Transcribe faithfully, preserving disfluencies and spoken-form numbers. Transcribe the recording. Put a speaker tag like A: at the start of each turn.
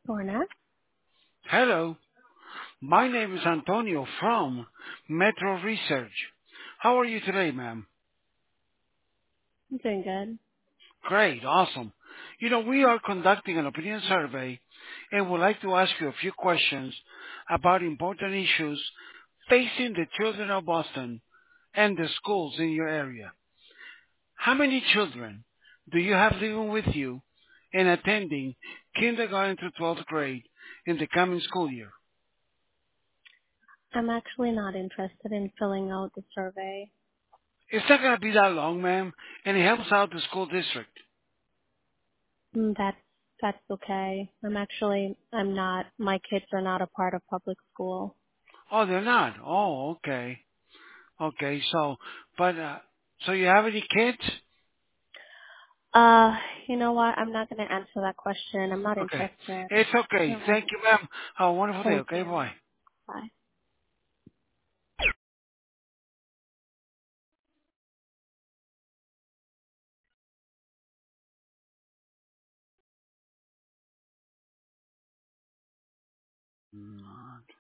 A: Lorna.
B: Hello, my name is Antonio from Metro Research. How are you today, ma'am?
A: I'm doing good.
B: Great, awesome. You know, we are conducting an opinion survey and would like to ask you a few questions about important issues facing the children of Boston and the schools in your area. How many children do you have living with you and attending kindergarten to twelfth grade in the coming school year?
A: I'm actually not interested in filling out the survey.
B: It's not going to be that long, ma'am, and it helps out the school district.
A: Mm, That's that's okay. I'm actually I'm not. My kids are not a part of public school.
B: Oh, they're not. Oh, okay. Okay, so, but, uh, so you have any kids?
A: Uh, you know what? I'm not going to answer that question. I'm not
B: Okay.
A: interested.
B: It's okay.
A: All
B: Thank
A: right.
B: you, ma'am. Have a wonderful day.
A: Thank
B: Okay,
A: you.
B: bye.
A: Bye.
B: Not